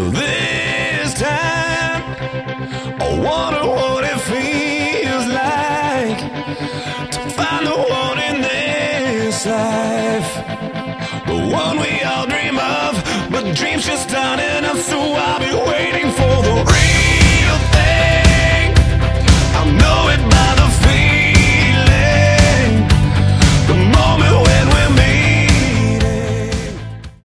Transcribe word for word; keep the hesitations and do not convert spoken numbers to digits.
This time, I wonder what it feels like to find the one in this life, the one we